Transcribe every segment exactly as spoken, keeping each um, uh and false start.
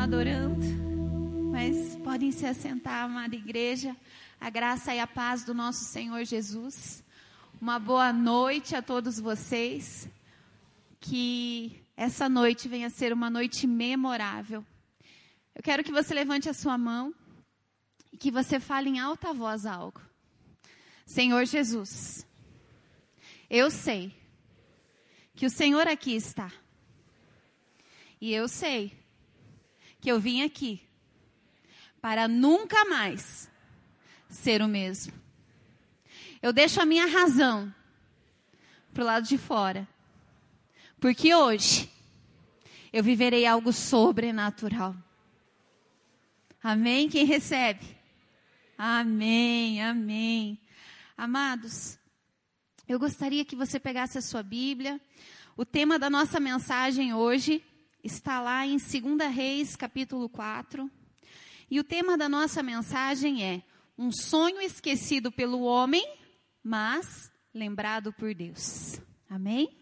adorando, mas podem se assentar, amada igreja. A graça e a paz do nosso Senhor Jesus. Uma boa noite a todos vocês. Que essa noite venha a ser uma noite memorável. Eu quero que você levante a sua mão e que você fale em alta voz algo. Senhor Jesus, eu sei que o Senhor aqui está. E eu sei que eu vim aqui para nunca mais ser o mesmo. Eu deixo a minha razão para o lado de fora. Porque hoje eu viverei algo sobrenatural. Amém? Quem recebe? Amém, amém. Amados, eu gostaria que você pegasse a sua Bíblia. O tema da nossa mensagem hoje está lá em Segunda Reis, capítulo quatro. E o tema da nossa mensagem é um sonho esquecido pelo homem, mas lembrado por Deus. Amém?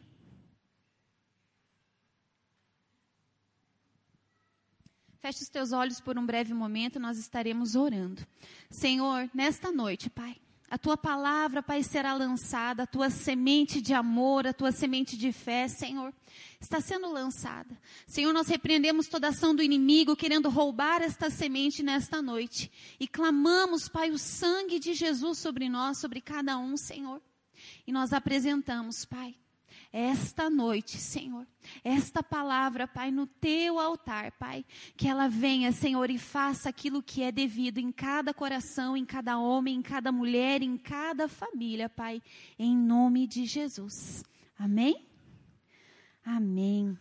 Feche os teus olhos por um breve momento, nós estaremos orando. Senhor, nesta noite, Pai, a Tua palavra, Pai, será lançada, a Tua semente de amor, a Tua semente de fé, Senhor, está sendo lançada. Senhor, nós repreendemos toda ação do inimigo, querendo roubar esta semente nesta noite. E clamamos, Pai, o sangue de Jesus sobre nós, sobre cada um, Senhor. E nós apresentamos, Pai, esta noite, Senhor, esta palavra, Pai, no Teu altar, Pai, que ela venha, Senhor, e faça aquilo que é devido em cada coração, em cada homem, em cada mulher, em cada família, Pai, em nome de Jesus. Amém? Amém.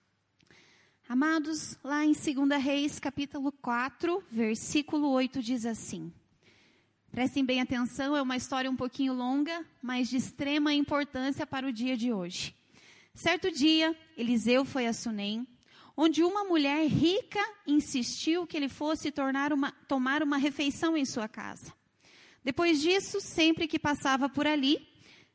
Amados, lá em Segunda Reis, capítulo quatro, versículo oito, diz assim. Prestem bem atenção, é uma história um pouquinho longa, mas de extrema importância para o dia de hoje. Certo dia, Eliseu foi a Sunem, onde uma mulher rica insistiu que ele fosse tornar uma, tomar uma refeição em sua casa. Depois disso, sempre que passava por ali,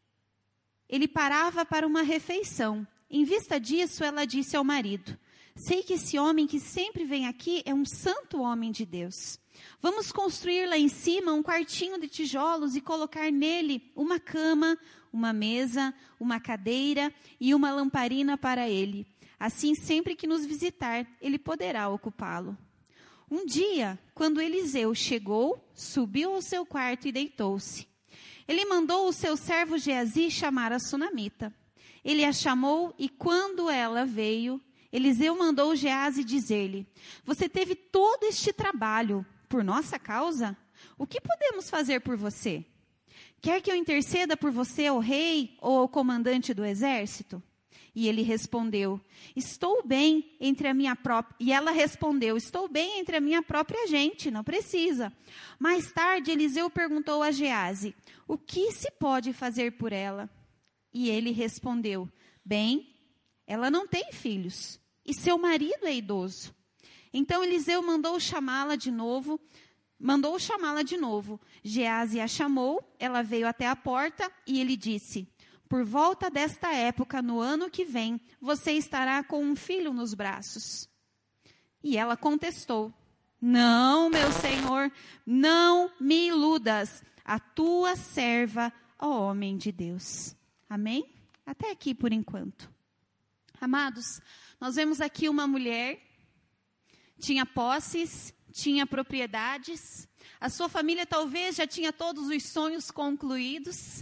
ele parava para uma refeição. Em vista disso, ela disse ao marido, sei que esse homem que sempre vem aqui é um santo homem de Deus. Vamos construir lá em cima um quartinho de tijolos e colocar nele uma cama, uma mesa, uma cadeira e uma lamparina para ele. Assim, sempre que nos visitar, ele poderá ocupá-lo. Um dia, quando Eliseu chegou, subiu ao seu quarto e deitou-se. Ele mandou o seu servo Geazi chamar a sunamita. Ele a chamou e quando ela veio, Eliseu mandou Geazi dizer-lhe, você teve todo este trabalho por nossa causa? O que podemos fazer por você? Quer que eu interceda por você ao rei ou ao comandante do exército? E ele respondeu, estou bem entre a minha própria... E ela respondeu, estou bem entre a minha própria gente, não precisa. Mais tarde, Eliseu perguntou a Geazi, o que se pode fazer por ela? E ele respondeu, bem, ela não tem filhos, e seu marido é idoso. Então Eliseu mandou chamá-la de novo, mandou chamá-la de novo. Geazi a chamou, ela veio até a porta e ele disse, por volta desta época, no ano que vem, você estará com um filho nos braços. E ela contestou, não, meu senhor, não me iludas, a tua serva, ó homem de Deus. Amém? Até aqui por enquanto. Amados, nós vemos aqui uma mulher, tinha posses, tinha propriedades, a sua família talvez já tinha todos os sonhos concluídos,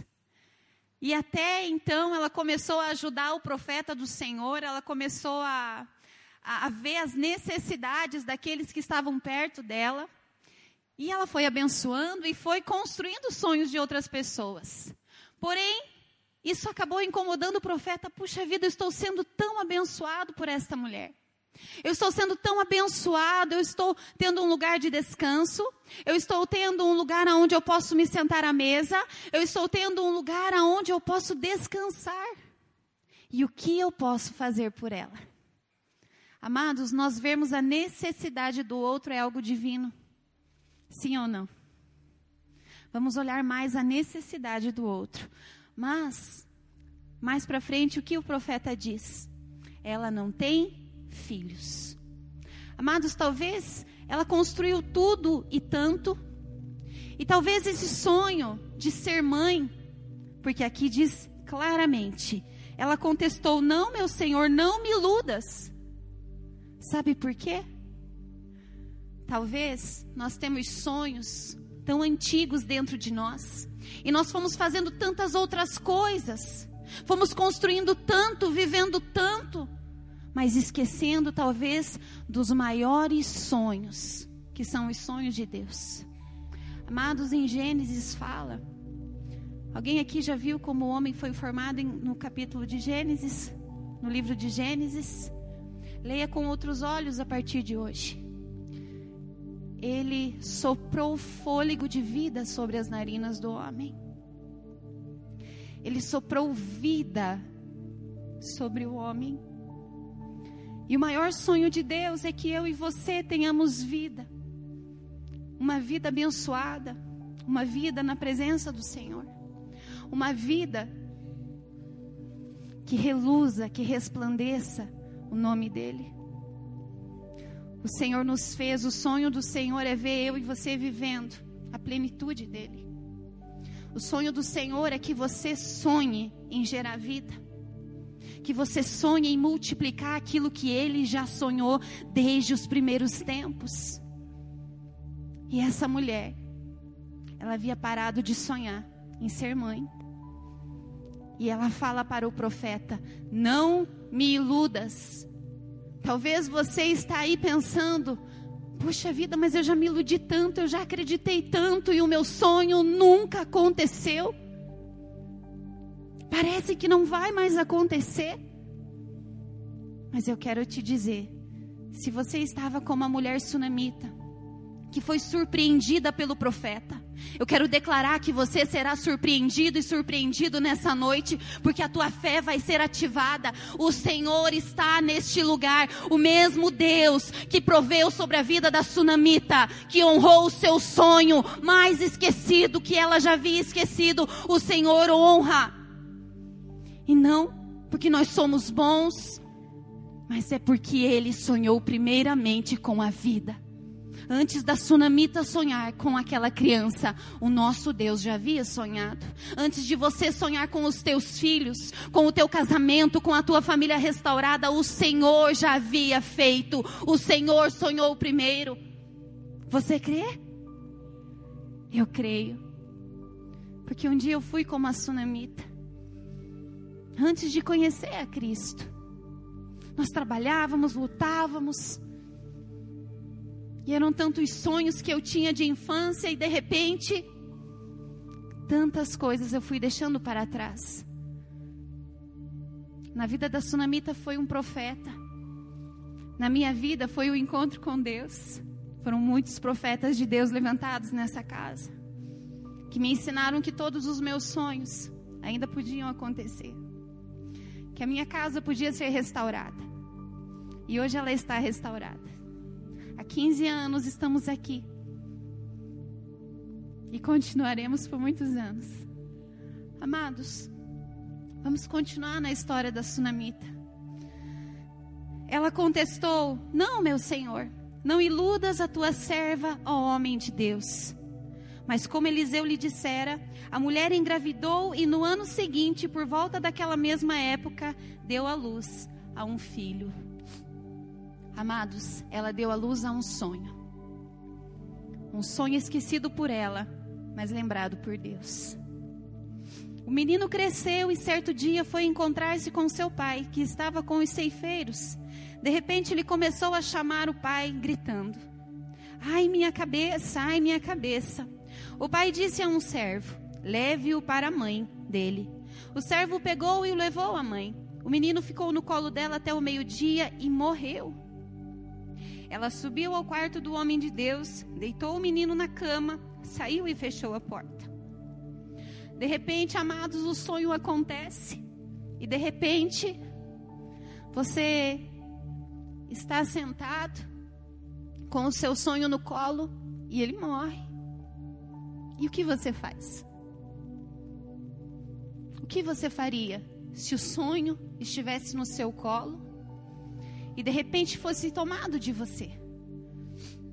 e até então ela começou a ajudar o profeta do Senhor, ela começou a, a, a ver as necessidades daqueles que estavam perto dela, e ela foi abençoando e foi construindo os sonhos de outras pessoas. Porém, isso acabou incomodando o profeta. Puxa vida, eu estou sendo tão abençoado por esta mulher. Eu estou sendo tão abençoado, eu estou tendo um lugar de descanso. Eu estou tendo um lugar onde eu posso me sentar à mesa. Eu estou tendo um lugar onde eu posso descansar. E o que eu posso fazer por ela? Amados, nós vemos a necessidade do outro é algo divino. Sim ou não? Vamos olhar mais a necessidade do outro. Mas, mais para frente, o que o profeta diz? Ela não tem filhos. Amados, talvez ela construiu tudo e tanto, e talvez esse sonho de ser mãe, porque aqui diz claramente, ela contestou: não, meu Senhor, não me iludas. Sabe por quê? Talvez nós temos sonhos tão antigos dentro de nós, e nós fomos fazendo tantas outras coisas, fomos construindo tanto, vivendo tanto, mas esquecendo talvez dos maiores sonhos, que são os sonhos de Deus. Amados, em Gênesis fala, alguém aqui já viu como o homem foi formado em, no capítulo de Gênesis, no livro de Gênesis? Leia com outros olhos a partir de hoje. Ele soprou fôlego de vida sobre as narinas do homem. Ele soprou vida sobre o homem. E o maior sonho de Deus é que eu e você tenhamos vida. Uma vida abençoada. Uma vida na presença do Senhor. Uma vida que reluza, que resplandeça o nome dEle. O Senhor nos fez, o sonho do Senhor é ver eu e você vivendo a plenitude dEle. O sonho do Senhor é que você sonhe em gerar vida. Que você sonhe em multiplicar aquilo que Ele já sonhou desde os primeiros tempos. E essa mulher, ela havia parado de sonhar em ser mãe. E ela fala para o profeta: não me iludas. Talvez você está aí pensando: puxa vida, mas eu já me iludi tanto, eu já acreditei tanto e o meu sonho nunca aconteceu. Parece que não vai mais acontecer. Mas eu quero te dizer, se você estava como a mulher sunamita, que foi surpreendida pelo profeta, eu quero declarar que você será surpreendido e surpreendido nessa noite, porque a tua fé vai ser ativada. O Senhor está neste lugar, o mesmo Deus que proveu sobre a vida da sunamita, que honrou o seu sonho mais esquecido, que ela já havia esquecido, o Senhor honra. E não porque nós somos bons, mas é porque Ele sonhou primeiramente com a vida. Antes da sunamita sonhar com aquela criança, o nosso Deus já havia sonhado. Antes de você sonhar com os teus filhos, com o teu casamento, com a tua família restaurada, o Senhor já havia feito. O Senhor sonhou primeiro. Você crê? Eu creio. Porque um dia eu fui como a sunamita. Antes de conhecer a Cristo, nós trabalhávamos, lutávamos, e eram tantos sonhos que eu tinha de infância, e de repente, tantas coisas eu fui deixando para trás. Na vida da sunamita foi um profeta. Na minha vida foi o encontro com Deus. Foram muitos profetas de Deus levantados nessa casa, que me ensinaram que todos os meus sonhos ainda podiam acontecer. Que a minha casa podia ser restaurada. E hoje ela está restaurada. Há quinze anos estamos aqui. E continuaremos por muitos anos. Amados, vamos continuar na história da sunamita. Ela contestou: não, meu Senhor, não iludas a tua serva, ó homem de Deus. Mas como Eliseu lhe dissera, a mulher engravidou e no ano seguinte, por volta daquela mesma época, deu à luz a um filho. Amados, ela deu à luz a um sonho. Um sonho esquecido por ela, mas lembrado por Deus. O menino cresceu e certo dia foi encontrar-se com seu pai, que estava com os ceifeiros. De repente ele começou a chamar o pai, gritando: ai, minha cabeça, ai, minha cabeça. O pai disse a um servo: leve-o para a mãe dele. O servo pegou e o levou à mãe. O menino ficou no colo dela até o meio-dia e morreu. Ela subiu ao quarto do homem de Deus, deitou o menino na cama, saiu e fechou a porta. De repente, amados, o sonho acontece. E de repente, você está sentado com o seu sonho no colo e ele morre. E o que você faz? O que você faria se o sonho estivesse no seu colo e de repente fosse tomado de você?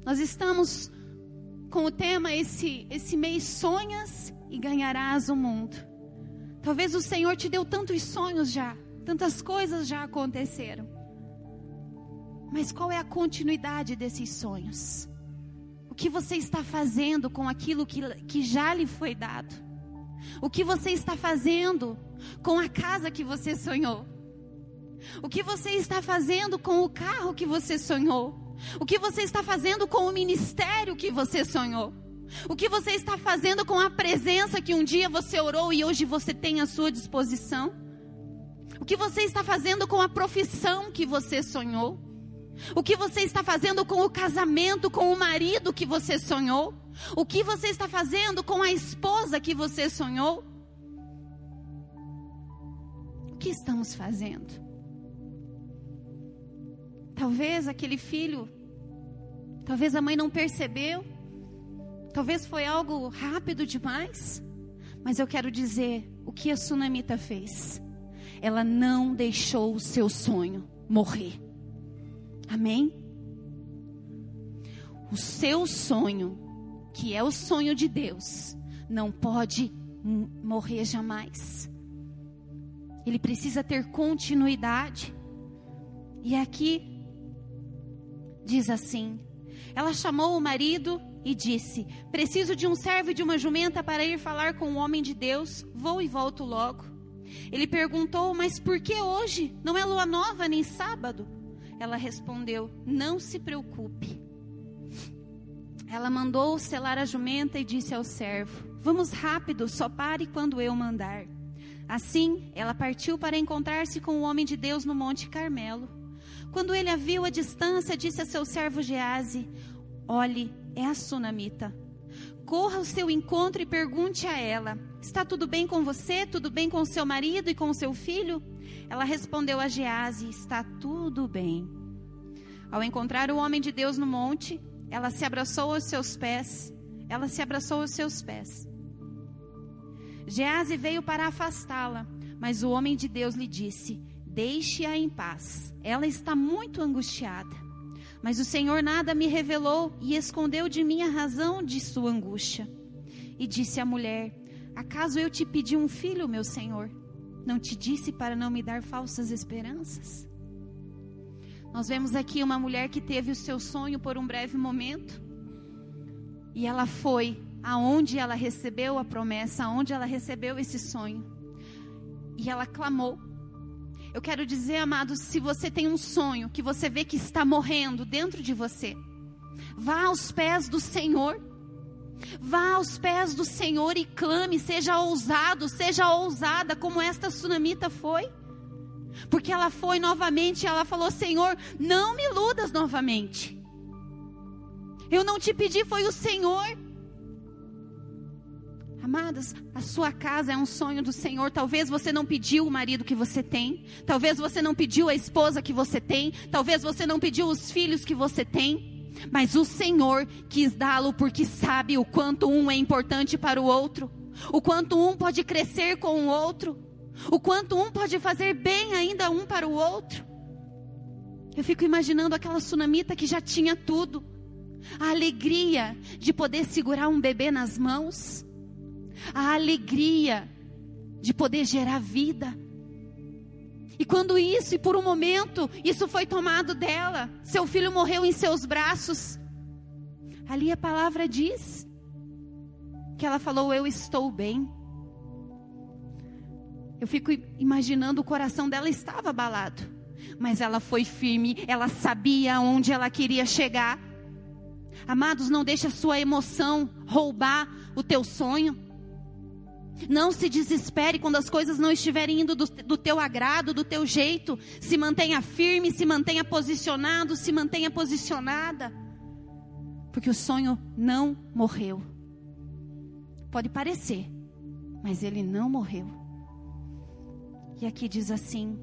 Nós estamos com o tema esse, esse mês, sonhas e ganharás o mundo. Talvez o Senhor te deu tantos sonhos já, tantas coisas já aconteceram. Mas qual é a continuidade desses sonhos? O que você está fazendo com aquilo que, que já lhe foi dado? O que você está fazendo com a casa que você sonhou? O que você está fazendo com o carro que você sonhou? O que você está fazendo com o ministério que você sonhou? O que você está fazendo com a presença que um dia você orou e hoje você tem à sua disposição? O que você está fazendo com a profissão que você sonhou? O que você está fazendo com o casamento, com o marido que você sonhou? O que você está fazendo com a esposa que você sonhou? O que estamos fazendo? Talvez aquele filho, talvez a mãe não percebeu, talvez foi algo rápido demais, mas eu quero dizer o que a Sunamita fez. Ela não deixou o seu sonho morrer. Amém? O seu sonho, que é o sonho de Deus, não pode morrer jamais. Ele precisa ter continuidade. E aqui diz assim: ela chamou o marido e disse: preciso de um servo e de uma jumenta para ir falar com o homem de Deus, vou e volto logo. Ele perguntou: mas por que hoje? Não é lua nova nem sábado? Ela respondeu: não se preocupe. Ela mandou selar a jumenta e disse ao servo: vamos rápido, só pare quando eu mandar. Assim, ela partiu para encontrar-se com o homem de Deus no Monte Carmelo. Quando ele a viu à distância, disse a seu servo Geazi: olhe, é a Sunamita. Corra ao seu encontro e pergunte a ela: está tudo bem com você? Tudo bem com seu marido e com seu filho? Ela respondeu a Geazi: está tudo bem. Ao encontrar o homem de Deus no monte, ela se abraçou aos seus pés. Ela se abraçou aos seus pés. Geazi veio para afastá-la, mas o homem de Deus lhe disse: deixe-a em paz. Ela está muito angustiada. Mas o Senhor nada me revelou e escondeu de mim a razão de sua angústia. E disse à mulher: acaso eu te pedi um filho, meu Senhor? Não te disse para não me dar falsas esperanças? Nós vemos aqui uma mulher que teve o seu sonho por um breve momento. E ela foi aonde ela recebeu a promessa, aonde ela recebeu esse sonho. E ela clamou. Eu quero dizer, amados, se você tem um sonho que você vê que está morrendo dentro de você, vá aos pés do Senhor. Vá aos pés do Senhor e clame, seja ousado, seja ousada, como esta Sunamita foi. Porque ela foi novamente, ela falou: Senhor, não me iludas novamente. Eu não te pedi, foi o Senhor. Amadas, a sua casa é um sonho do Senhor. Talvez você não pediu o marido que você tem. Talvez você não pediu a esposa que você tem. Talvez você não pediu os filhos que você tem. Mas o Senhor quis dá-lo porque sabe o quanto um é importante para o outro. O quanto um pode crescer com o outro. O quanto um pode fazer bem ainda um para o outro. Eu fico imaginando aquela Sunamita que já tinha tudo. A alegria de poder segurar um bebê nas mãos. A alegria de poder gerar vida. E quando isso, e por um momento, isso foi tomado dela, seu filho morreu em seus braços. Ali a palavra diz que ela falou: eu estou bem. Eu fico imaginando, o coração dela estava abalado, mas ela foi firme, ela sabia onde ela queria chegar. Amados, não deixe a sua emoção roubar o teu sonho. Não se desespere quando as coisas não estiverem indo do, do teu agrado, do teu jeito. Se mantenha firme, se mantenha posicionado, se mantenha posicionada. Porque o sonho não morreu. Pode parecer, mas ele não morreu. E aqui diz assim: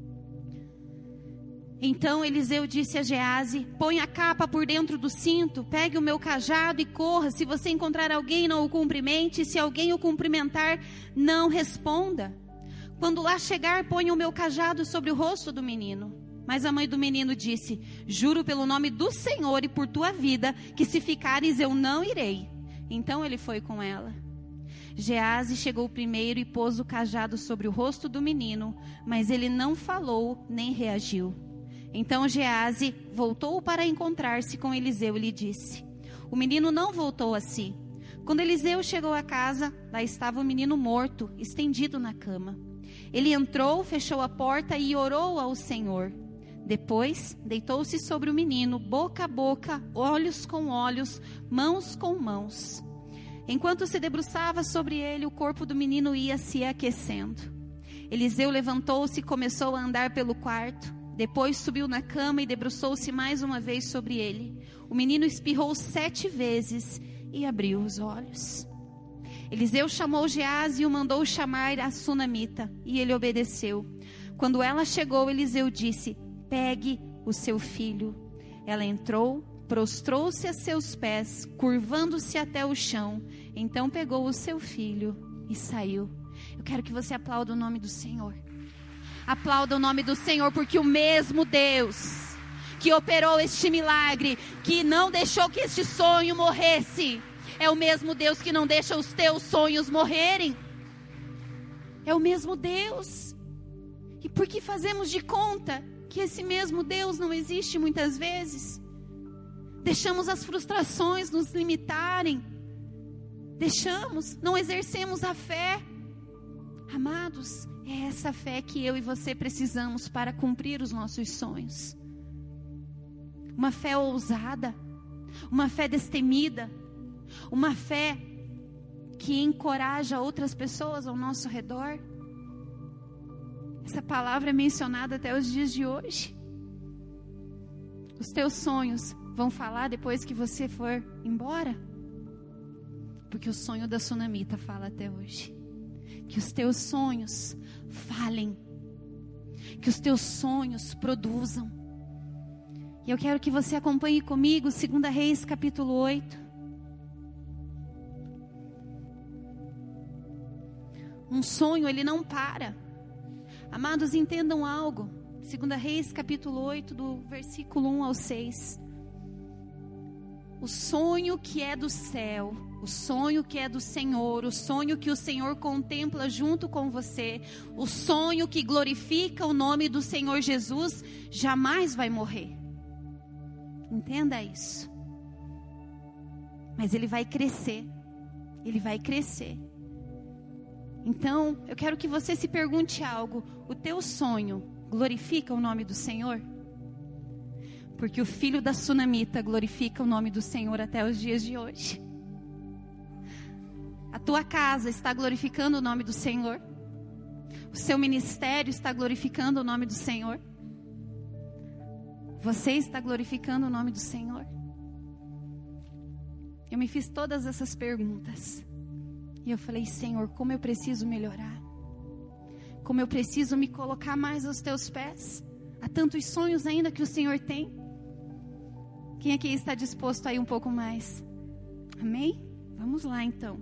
então Eliseu disse a Geazi: põe a capa por dentro do cinto, pegue o meu cajado e corra. Se você encontrar alguém, não o cumprimente. Se alguém o cumprimentar, não responda. Quando lá chegar, ponha o meu cajado sobre o rosto do menino. Mas a mãe do menino disse: juro pelo nome do Senhor e por tua vida, que se ficares eu não irei. Então ele foi com ela. Gease chegou primeiro e pôs o cajado sobre o rosto do menino, mas ele não falou nem reagiu. Então Gease voltou para encontrar-se com Eliseu e lhe disse: o menino não voltou a si. Quando Eliseu chegou à casa, lá estava o menino morto, estendido na cama. Ele entrou, fechou a porta e orou ao Senhor. Depois, deitou-se sobre o menino, boca a boca, olhos com olhos, mãos com mãos. Enquanto se debruçava sobre ele, o corpo do menino ia se aquecendo. Eliseu levantou-se e começou a andar pelo quarto. Depois subiu na cama e debruçou-se mais uma vez sobre ele. O menino espirrou sete vezes e abriu os olhos. Eliseu chamou Gease e o mandou chamar a sunamita, e ele obedeceu. Quando ela chegou, Eliseu disse: pegue o seu filho. Ela entrou, prostrou-se a seus pés, curvando-se até o chão. Então pegou o seu filho e saiu. Eu quero que você aplaude o nome do Senhor. Aplauda o nome do Senhor, porque o mesmo Deus que operou este milagre, que não deixou que este sonho morresse, é o mesmo Deus que não deixa os teus sonhos morrerem. É o mesmo Deus. E por que fazemos de conta que esse mesmo Deus não existe muitas vezes? Deixamos as frustrações nos limitarem. Deixamos, não exercemos a fé. Amados, é essa fé que eu e você precisamos para cumprir os nossos sonhos. Uma fé ousada, uma fé destemida, uma fé que encoraja outras pessoas ao nosso redor. Essa palavra é mencionada até os dias de hoje. Os teus sonhos vão falar depois que você for embora? Porque o sonho da sunamita fala até hoje. Que os teus sonhos falem. Que os teus sonhos produzam. E eu quero que você acompanhe comigo Segunda Reis capítulo oito. Um sonho, ele não para. Amados, entendam algo. Segunda Reis capítulo oito, do versículo um ao seis. O sonho que é do céu, o sonho que é do Senhor, o sonho que o Senhor contempla junto com você, o sonho que glorifica o nome do Senhor Jesus, jamais vai morrer. Entenda isso. Mas ele vai crescer. Ele vai crescer. Então, eu quero que você se pergunte algo. O teu sonho glorifica o nome do Senhor? Porque o filho da sunamita glorifica o nome do Senhor até os dias de hoje. A tua casa está glorificando o nome do Senhor? O seu ministério está glorificando o nome do Senhor? Você está glorificando o nome do Senhor? Eu me fiz todas essas perguntas. E eu falei: Senhor, como eu preciso melhorar. Como eu preciso me colocar mais aos teus pés. Há tantos sonhos ainda que o Senhor tem. Quem aqui está disposto a ir um pouco mais? Amém? Vamos lá então.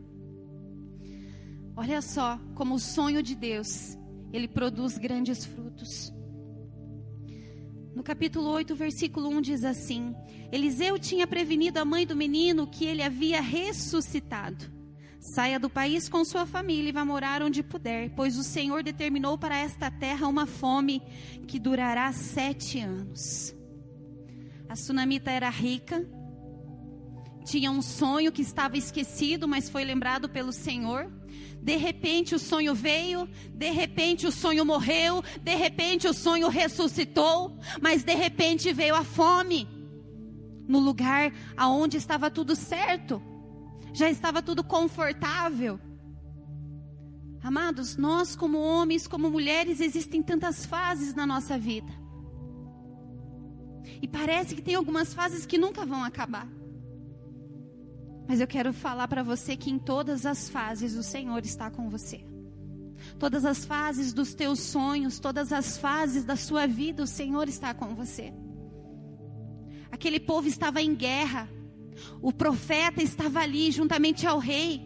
Olha só como o sonho de Deus, ele produz grandes frutos. No capítulo oito, versículo um diz assim: Eliseu tinha prevenido a mãe do menino que ele havia ressuscitado. Saia do país com sua família e vá morar onde puder, pois o Senhor determinou para esta terra uma fome que durará sete anos. A sunamita era rica, tinha um sonho que estava esquecido, mas foi lembrado pelo Senhor. De repente o sonho veio, de repente o sonho morreu, de repente o sonho ressuscitou, mas de repente veio a fome. No lugar aonde estava tudo certo, já estava tudo confortável. Amados, nós como homens, como mulheres, existem tantas fases na nossa vida. E parece que tem algumas fases que nunca vão acabar. Mas eu quero falar para você que em todas as fases o Senhor está com você. Todas as fases dos teus sonhos, todas as fases da sua vida, o Senhor está com você. Aquele povo estava em guerra. O profeta estava ali juntamente ao rei.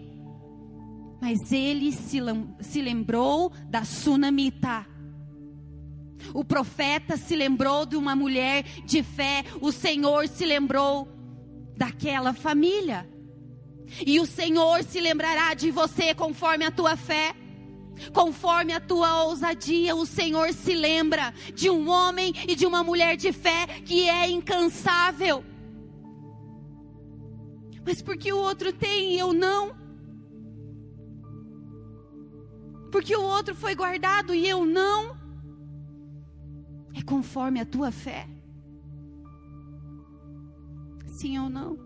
Mas ele se, se lembrou da sunamita. O profeta se lembrou de uma mulher de fé. O Senhor se lembrou daquela família. E o Senhor se lembrará de você conforme a tua fé, conforme a tua ousadia. O Senhor se lembra de um homem e de uma mulher de fé que é incansável. Mas porque o outro tem e eu não? Porque o outro foi guardado e eu não? É conforme a tua fé? Sim ou não?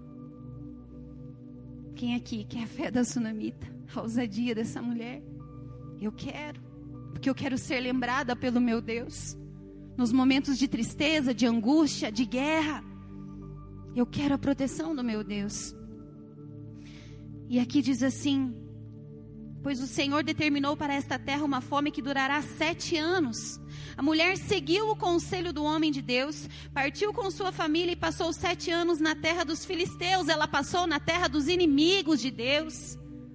Quem aqui quer a fé da sunamita? A ousadia dessa mulher? Eu quero. Porque eu quero ser lembrada pelo meu Deus. Nos momentos de tristeza, de angústia, de guerra. Eu quero a proteção do meu Deus. E aqui diz assim: pois o Senhor determinou para esta terra uma fome que durará sete anos. A mulher seguiu o conselho do homem de Deus, partiu com sua família e passou sete anos na terra dos filisteus. Ela passou na terra dos inimigos de Deus.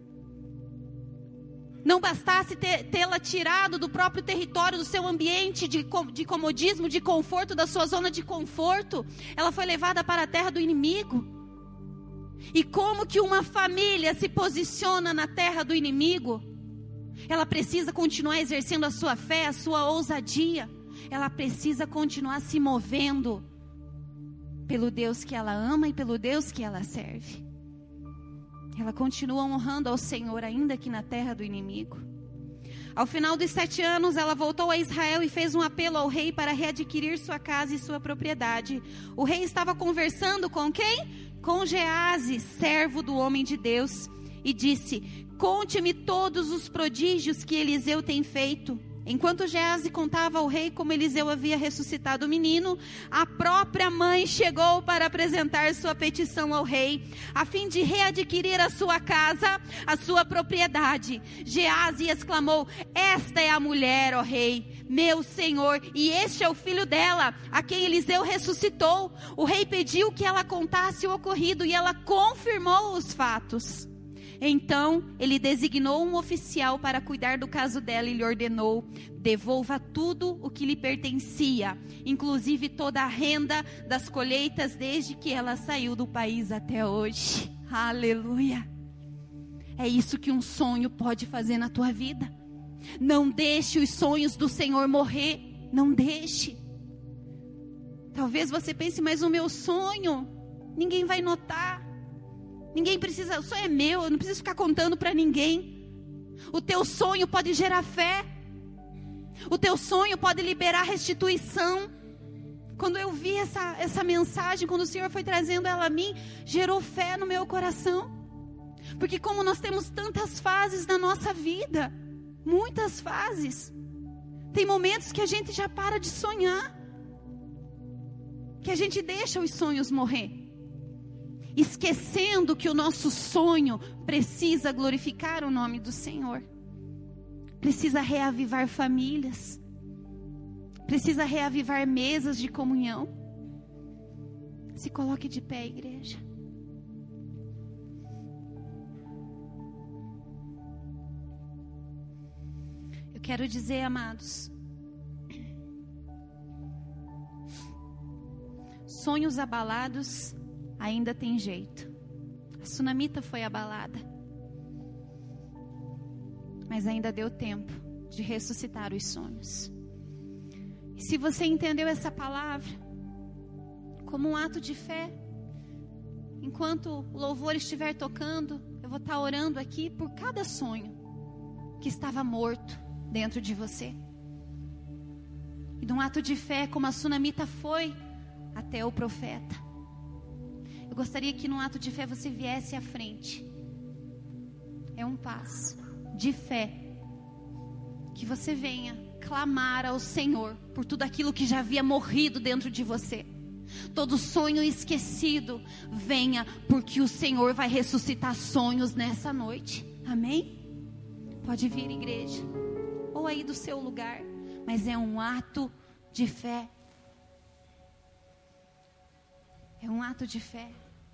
Não bastasse ter, tê-la tirado do próprio território, do seu ambiente de, de comodismo, de conforto, da sua zona de conforto, ela foi levada para a terra do inimigo. E como que uma família se posiciona na terra do inimigo? Ela precisa continuar exercendo a sua fé, a sua ousadia. Ela precisa continuar se movendo pelo Deus que ela ama e pelo Deus que ela serve. Ela continua honrando ao Senhor ainda que na terra do inimigo. Ao final dos sete anos, ela voltou a Israel e fez um apelo ao rei para readquirir sua casa e sua propriedade. O rei estava conversando com quem? Com Geazi, servo do homem de Deus, e disse: conte-me todos os prodígios que Eliseu tem feito. Enquanto Geazi contava ao rei como Eliseu havia ressuscitado o menino, a própria mãe chegou para apresentar sua petição ao rei, a fim de readquirir a sua casa, a sua propriedade. Geazi exclamou: esta é a mulher, ó rei, meu senhor, e este é o filho dela, a quem Eliseu ressuscitou. O rei pediu que ela contasse o ocorrido e ela confirmou os fatos. Então ele designou um oficial para cuidar do caso dela e lhe ordenou: devolva tudo o que lhe pertencia, inclusive toda a renda das colheitas desde que ela saiu do país até hoje. Aleluia! É isso que um sonho pode fazer na tua vida. Não deixe os sonhos do Senhor morrer. Não deixe. Talvez você pense: mas o meu sonho ninguém vai notar. Ninguém precisa, o sonho é meu, eu não preciso ficar contando para ninguém. O teu sonho pode gerar fé. O teu sonho pode liberar restituição. Quando eu vi essa, essa mensagem, quando o Senhor foi trazendo ela a mim, gerou fé no meu coração. Porque como nós temos tantas fases na nossa vida, muitas fases, tem momentos que a gente já para de sonhar, que a gente deixa os sonhos morrer, esquecendo que o nosso sonho precisa glorificar o nome do Senhor, precisa reavivar famílias, precisa reavivar mesas de comunhão. Se coloque de pé, igreja. Eu quero dizer, amados, sonhos abalados ainda tem jeito. A sunamita foi abalada, mas ainda deu tempo de ressuscitar os sonhos. E se você entendeu essa palavra como um ato de fé, enquanto o louvor estiver tocando, eu vou estar orando aqui por cada sonho que estava morto dentro de você. E de um ato de fé, como a sunamita foi até o profeta, eu gostaria que num ato de fé você viesse à frente. É um passo de fé, que você venha clamar ao Senhor por tudo aquilo que já havia morrido dentro de você. Todo sonho esquecido, venha, porque o Senhor vai ressuscitar sonhos nessa noite. Amém? Pode vir, igreja, ou aí do seu lugar, mas é um ato de fé. É um ato de fé.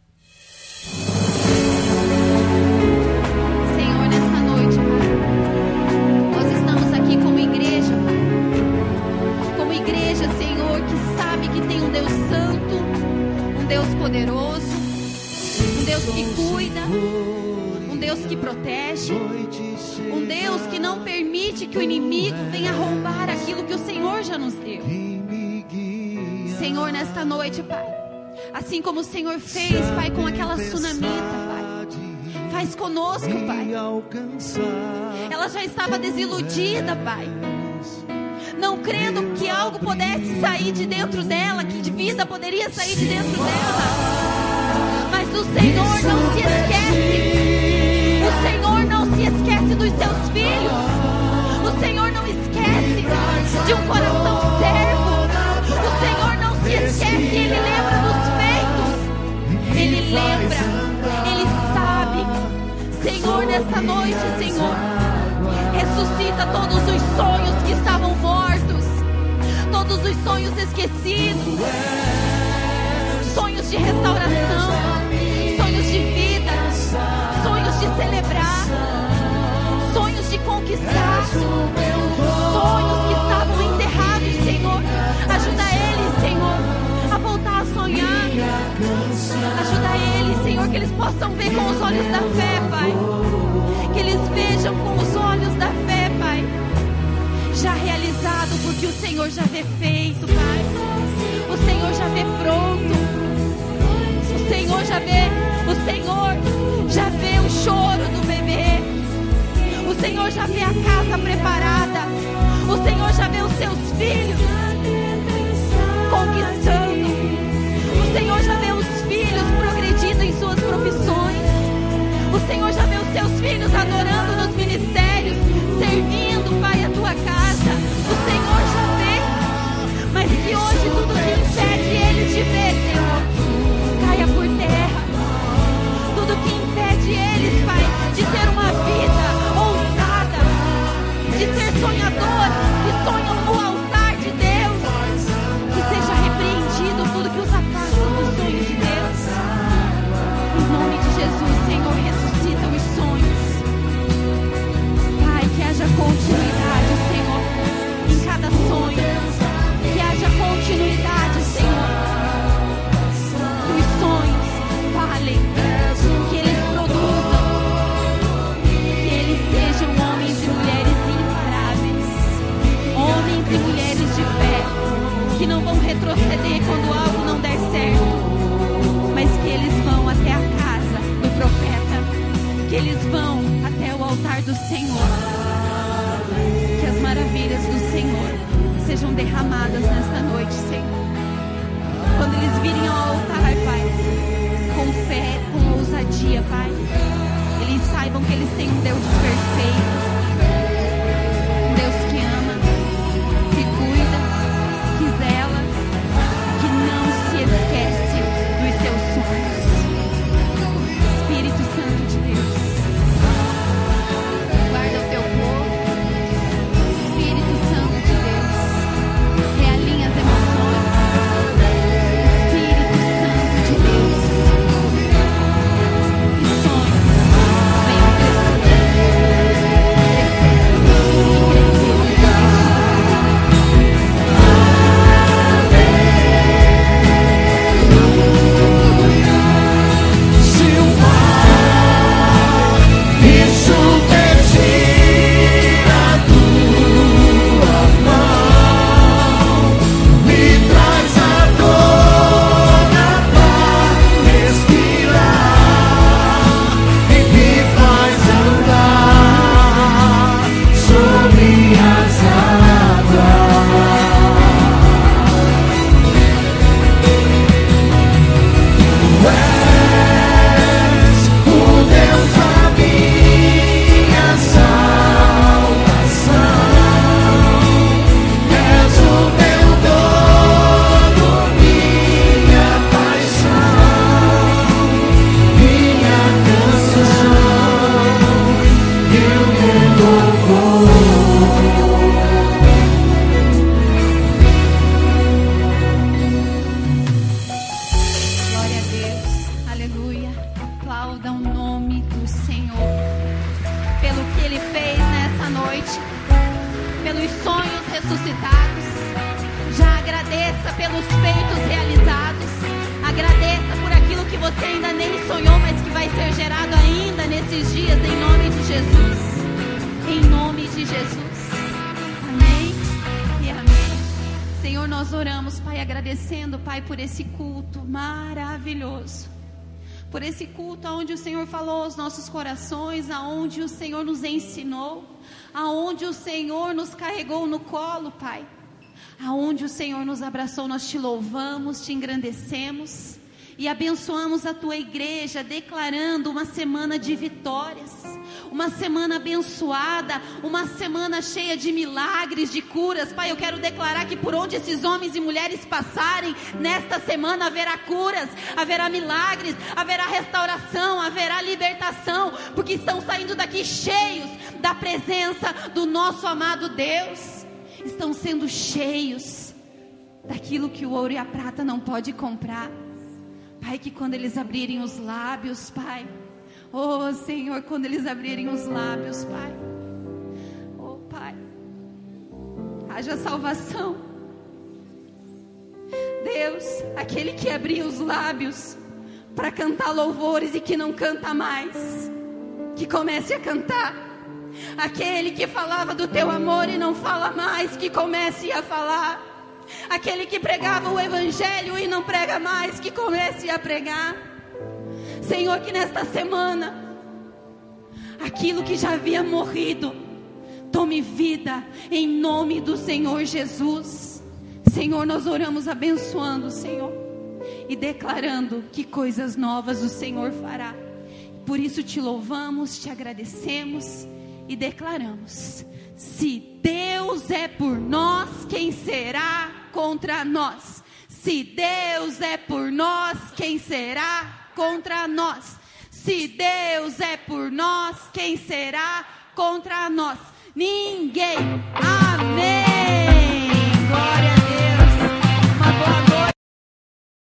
Senhor, nessa noite, Pai, nós estamos aqui como igreja, Pai, como igreja, Senhor, que sabe que tem um Deus santo, um Deus poderoso, um Deus que cuida, um Deus que protege, um Deus que não permite que o inimigo venha roubar aquilo que o Senhor já nos deu. Senhor, nesta noite, Pai, assim como o Senhor fez, Pai, com aquela sunamita, Pai, faz conosco, Pai. Ela já estava desiludida, Pai, não crendo que algo pudesse sair de dentro dela, que de vida poderia sair de dentro dela. Mas o Senhor não se esquece. O Senhor não se esquece dos seus filhos. O Senhor não esquece de um coração servo. O Senhor não se esquece, Ele lembra dos feitos. Ele lembra, Ele sabe. Senhor, nesta noite, Senhor, ressuscita todos os sonhos que estavam mortos, todos os sonhos esquecidos, sonhos de restauração, sonhos de vida, sonhos de celebrar, sonhos de conquistar, sonhos que estavam enterrados, Senhor. Ajuda eles, Senhor, a voltar a sonhar. Ajuda eles, Senhor, que eles possam ver com os olhos da fé, Pai. Que eles vejam com os olhos da fé, Pai, já realizado, porque o Senhor já vê feito, Pai. O Senhor já vê pronto. O Senhor já vê, o Senhor já vê o choro do bebê. O Senhor já vê a casa preparada. O Senhor já vê os seus filhos conquistando. O Senhor já vê os filhos progredindo em suas profissões. O Senhor já vê os seus filhos adorando nos ministérios, servindo, Pai, a tua casa. O Senhor já vê, mas que hoje tudo que impede eles de ver, Senhor, caia por terra. Tudo que impede eles, Pai, de ter uma vida ousada, de ser sonhadores que sonham no altar de Deus, que seja repreendido tudo que os afasta dos sonhos de Deus. Em nome de Jesus, Senhor, ressuscita os sonhos. Pai, que haja continuidade, Senhor, em cada sonho. Que haja continuidade, Senhor. Que os sonhos falem, que eles produzam, que eles sejam homens e mulheres imparáveis, homens e mulheres de fé, que não vão retroceder quando algo não der certo, mas que eles vão até a casa do profeta, que eles vão até o altar do Senhor. Que as maravilhas do Senhor sejam derramadas nesta noite, Senhor. Quando eles virem ao altar, Pai, com fé, com ousadia, Pai, eles saibam que eles têm um Deus perfeito, um Deus que ama, que cuida, que zela, que não se esquece dos seus sonhos. Espírito Santo de Deus, guarda o teu povo. Espírito Santo de Deus, realinha as emoções. Espírito Santo de Deus, que sonhos venham crescer, crescer. pelos feitos realizados. Agradeça por aquilo que você ainda nem sonhou, mas que vai ser gerado ainda nesses dias, em nome de Jesus. Em nome de Jesus. Amém e amém. Senhor, nós oramos, Pai, agradecendo, Pai, por esse culto maravilhoso. Por esse culto onde o Senhor falou aos nossos corações, aonde o Senhor nos ensinou, aonde o Senhor nos carregou no colo, Pai. Aonde o Senhor nos abraçou, nós te louvamos, te engrandecemos e abençoamos a tua igreja, declarando uma semana de vitórias, uma semana abençoada, uma semana cheia de milagres, de curas. Pai, eu quero declarar que por onde esses homens e mulheres passarem, nesta semana haverá curas, haverá milagres, haverá restauração, haverá libertação, porque estão saindo daqui cheios da presença do nosso amado Deus. Estão sendo cheios daquilo que o ouro e a prata não pode comprar. Pai, que quando eles abrirem os lábios, Pai, oh Senhor, quando eles abrirem os lábios, Pai, oh Pai, haja salvação. Deus, aquele que abriu os lábios para cantar louvores e que não canta mais, que comece a cantar. Aquele que falava do teu amor e não fala mais, que comece a falar. Aquele que pregava o evangelho e não prega mais, que comece a pregar. Senhor, que nesta semana aquilo que já havia morrido tome vida em nome do Senhor Jesus. Senhor, nós oramos abençoando, Senhor, e declarando que coisas novas o Senhor fará. Por isso te louvamos, te agradecemos e declaramos: se Deus é por nós, quem será contra nós? Se Deus é por nós, quem será contra nós? Se Deus é por nós, quem será contra nós? Ninguém. Amém.